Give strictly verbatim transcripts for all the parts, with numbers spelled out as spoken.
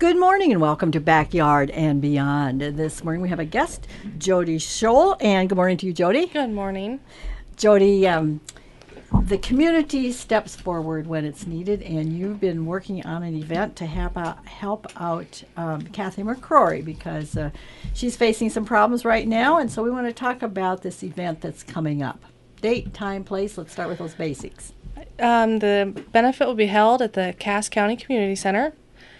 Good morning and welcome to Backyard and Beyond. This morning we have a guest, Jody Scholl, and good morning to you, Jody. Good morning. Jody, um, the community steps forward when it's needed, and you've been working on an event to help out, help out um, Kathy McCrory because uh, she's facing some problems right now, and so we want to talk about this event that's coming up. Date, time, place, let's start with those basics. Um, the benefit will be held at the Cass County Community Center,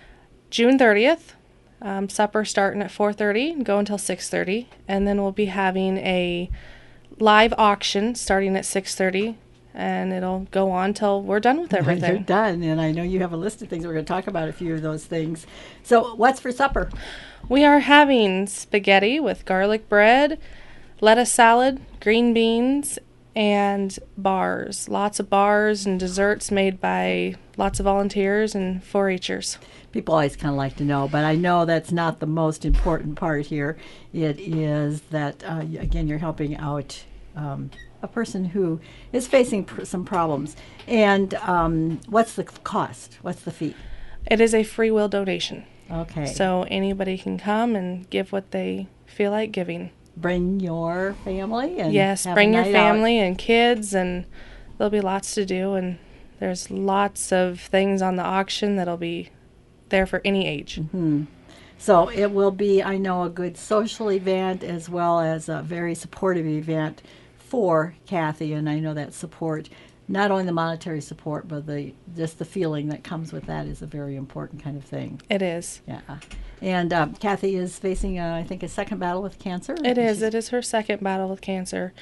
June thirtieth. Um, supper starting at four thirty and go until six thirty, and then we'll be having a live auction starting at six thirty, and it'll go on till we're done with everything. You're done, and I know you have a list of things. We're going to talk about a few of those things. So what's for supper? We are having spaghetti with garlic bread, lettuce salad, green beans, and bars. Lots of bars and desserts made by lots of volunteers and four H'ers. People always kind of like to know, but I know that's not the most important part here. It is that, uh, y- again, you're helping out um, a person who is facing pr- some problems. And um, what's the cost? What's the fee? It is a free will donation. Okay. So anybody can come and give what they feel like giving. Bring your family and Yes, have a bring your night out. family and kids, and there'll be lots to do, and there's lots of things on the auction that'll be there for any age. Hmm. So it will be, I know, a good social event as well as a very supportive event for Kathy, and I know that support, not only the monetary support, but the just the feeling that comes with that is a very important kind of thing. It is. Yeah. And um, Kathy is facing, uh, I think, a second battle with cancer. It is. She's- It is her second battle with cancer.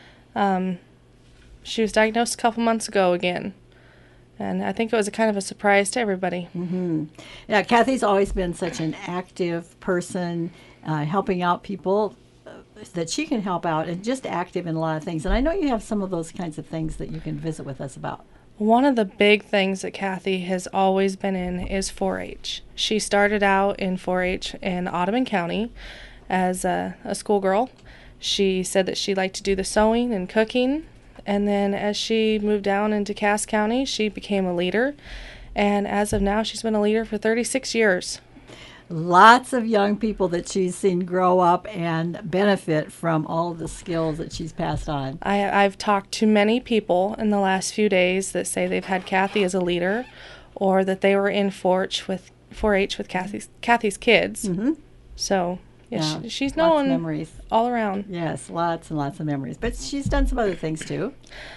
Um, she was diagnosed a couple months ago again, and I think it was a kind of a surprise to everybody. Mhm. Yeah, Kathy's always been such an active person, uh, helping out people uh, that she can help out, and just active in a lot of things. And I know you have some of those kinds of things that you can visit with us about. One of the big things that Kathy has always been in is four H. She started out in four H in Ottoman County as a, a schoolgirl. She said that she liked to do the sewing and cooking, and then as she moved down into Cass County, she became a leader, and as of now, she's been a leader for thirty-six years. Lots of young people that she's seen grow up and benefit from all of the skills that she's passed on. I, I've talked to many people in the last few days that say they've had Kathy as a leader, or that they were in four H with four H with Kathy's Kathy's kids. Mm-hmm. So yeah, Yeah, she, she's lots of known memories. all around. Yes, lots and lots of memories. But she's done some other things too.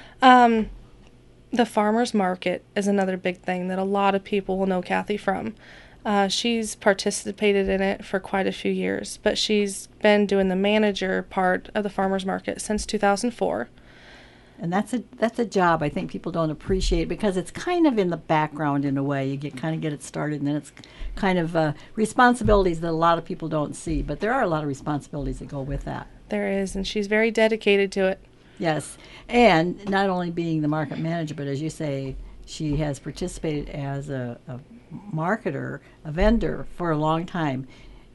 Um, the farmers market is another big thing that a lot of people will know Kathy from. Uh, she's participated in it for quite a few years, but she's been doing the manager part of the farmers market since two thousand four. And that's a that's a job I think people don't appreciate because it's kind of in the background in a way. You get kind of get it started, and then it's kind of uh, responsibilities that a lot of people don't see. But there are a lot of responsibilities that go with that. There is, and she's very dedicated to it. Yes, and not only being the market manager, but as you say, she has participated as a, a marketer, a vendor for a long time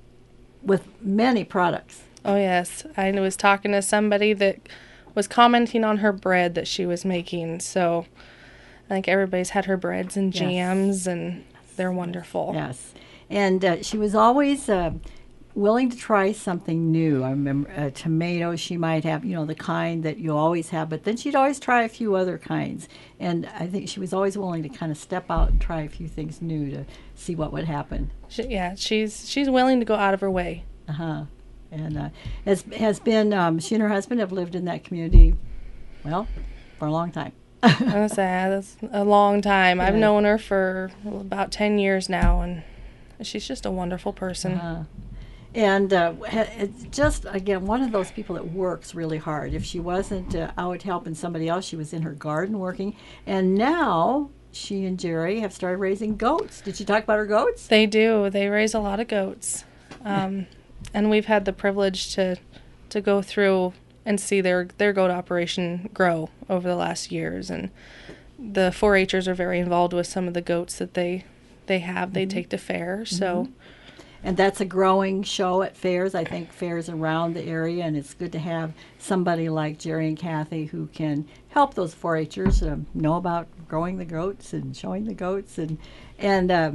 with many products. Oh, yes. I was talking to somebody that was commenting on her bread that she was making. So I think everybody's had her breads and Yes. jams, and they're wonderful. Yes, and uh, she was always uh, willing to try something new. I remember uh, tomatoes she might have, you know, the kind that you always have, but then she'd always try a few other kinds. And I think she was always willing to kind of step out and try a few things new to see what would happen. She, yeah, she's she's willing to go out of her way. Uh-huh. And uh, has has been, um, she and her husband have lived in that community, well, for a long time. I was say that's a long time. I've Yeah. known her for about ten years now, and she's just a wonderful person. Uh, and uh, ha- it's just, again, one of those people that works really hard. If she wasn't uh, out helping somebody else, she was in her garden working. And now she and Jerry have started raising goats. Did she talk about her goats? They do. They raise a lot of goats, um, and we've had the privilege to to go through and see their their goat operation grow over the last years. And the four H'ers are very involved with some of the goats that they they have. They take to fair. So And that's a growing show at fairs, I think fairs around the area, and it's good to have somebody like Jerry and Kathy who can help those four H'ers um, know about growing the goats and showing the goats. And and um,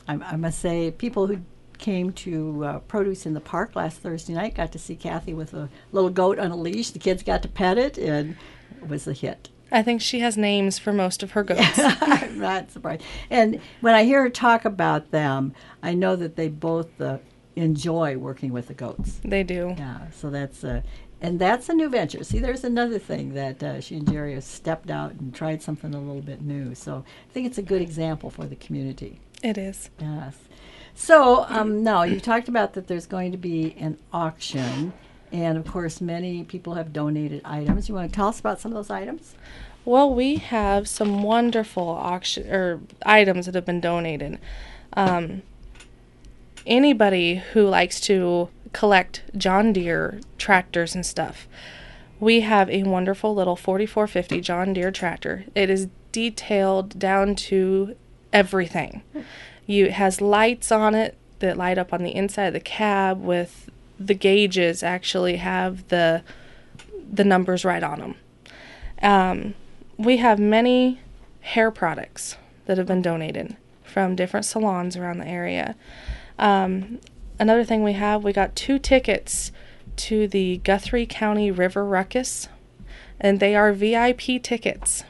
I, I must say, people who came to uh, Produce in the Park last Thursday night got to see Kathy with a little goat on a leash. The kids got to pet it, and it was a hit. I think she has names for most of her goats. I'm not surprised. And when I hear her talk about them, I know that they both uh, enjoy working with the goats. They do. Yeah, so that's uh, and that's a new venture. See, there's another thing that uh, she and Jerry have stepped out and tried something a little bit new. So I think it's a good example for the community. It is. Yes. So um, now you talked about that there's going to be an auction, and of course many people have donated items. You want to tell us about some of those items? Well, we have some wonderful auction or items that have been donated. Um, anybody who likes to collect John Deere tractors and stuff, we have a wonderful little forty-four fifty John Deere tractor. It is detailed down to everything. You, it has lights on it that light up on the inside of the cab with the gauges actually have the the numbers right on them. Um, we have many hair products that have been donated from different salons around the area. Um, another thing we have, we got two tickets to the Guthrie County River Ruckus, and they are V I P tickets.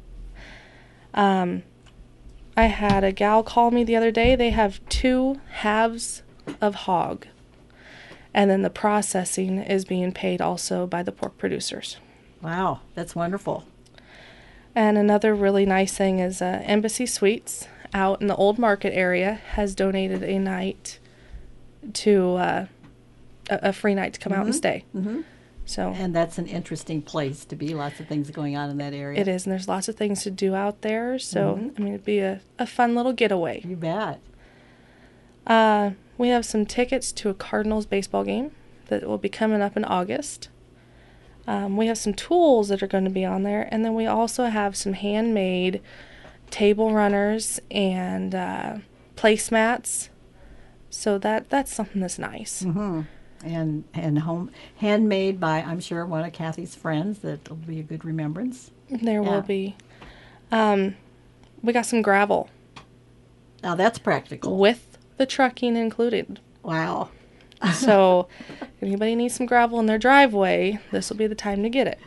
Um, I had a gal call me the other day. They have two halves of hog, and then the processing is being paid also by the pork producers. Wow, that's wonderful. And another really nice thing is uh, Embassy Suites out in the Old Market area has donated a night to uh, a, a free night to come out and stay. Mm-hmm. So And that's an interesting place to be. Lots of things going on in that area. it is, and there's lots of things to do out there. So Mhm. I mean, it'd be a, a fun little getaway. You bet. Uh, we have some tickets to a Cardinals baseball game that will be coming up in August. Um, we have some tools that are going to be on there, and then we also have some handmade table runners and uh, placemats. So that that's something that's nice. Mm-hmm. And and home handmade by, I'm sure, one of Kathy's friends. That will be a good remembrance. There Yeah. will be. Um, we got some gravel Now that's practical. with the trucking included. Wow. So if anybody needs some gravel in their driveway, this will be the time to get it.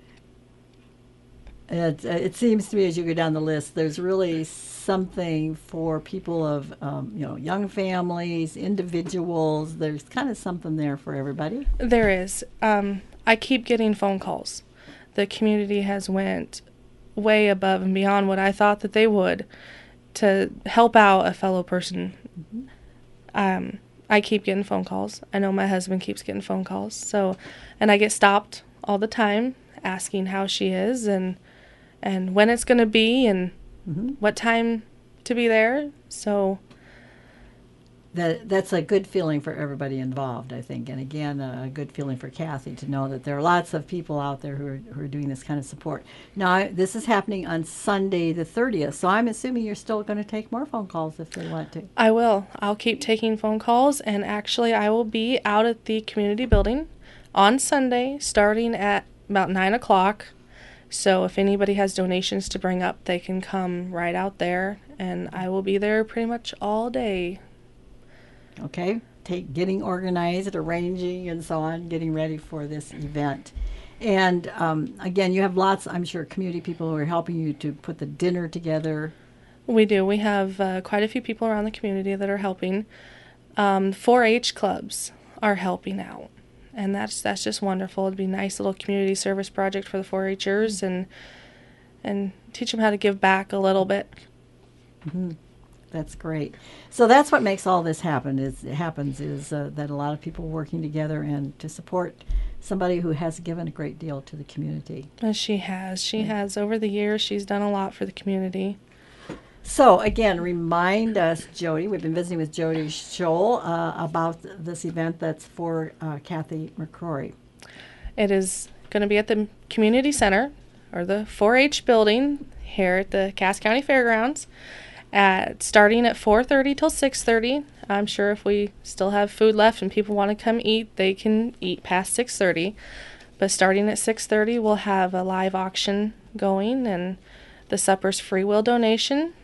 It, it seems to me as you go down the list, there's really something for people of, um, you know, young families, individuals. There's kind of something there for everybody. There is. Um, I keep getting phone calls. The community has went way above and beyond what I thought that they would to help out a fellow person. Mm-hmm. Um, I keep getting phone calls. I know my husband keeps getting phone calls. So, and I get stopped all the time asking how she is and and when it's going to be and Mm-hmm. what time to be there. So That that's a good feeling for everybody involved, I think, and again, a good feeling for Kathy to know that there are lots of people out there who are who are doing this kind of support. Now, I, this is happening on Sunday the thirtieth, so I'm assuming you're still going to take more phone calls if they want to. I will. I'll keep taking phone calls, and actually I will be out at the community building on Sunday starting at about nine o'clock. So if anybody has donations to bring up, they can come right out there, and I will be there pretty much all day. Okay, take getting organized, arranging, and so on, getting ready for this event. And um, again, you have lots, I'm sure, community people who are helping you to put the dinner together. We do. We have uh, quite a few people around the community that are helping. Um, four H clubs are helping out, and that's that's just wonderful. It'd be a nice little community service project for the four H'ers and and teach them how to give back a little bit. Mm-hmm. That's great. So that's what makes all this happen. Is it happens is uh, that a lot of people working together and to support somebody who has given a great deal to the community. As she has, she has over the years. She's done a lot for the community. So again, remind us, Jody. We've been visiting with Jody Scholl uh, about th- this event that's for uh, Kathy McCrory. It is going to be at the community center or the four H building here at the Cass County Fairgrounds. At starting at four thirty till six thirty. I'm sure if we still have food left and people want to come eat, they can eat past six thirty. But starting at six thirty, we'll have a live auction going, and the supper's free will donation.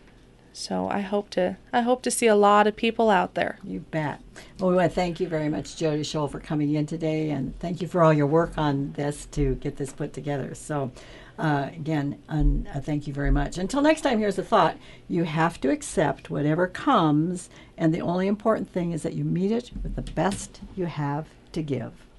So I hope to I hope to see a lot of people out there. You bet. Well, we want to thank you very much, Jody Scholl, for coming in today, and thank you for all your work on this to get this put together. So, uh, again, un, uh, thank you very much. Until next time, here's a thought. You have to accept whatever comes, and the only important thing is that you meet it with the best you have to give.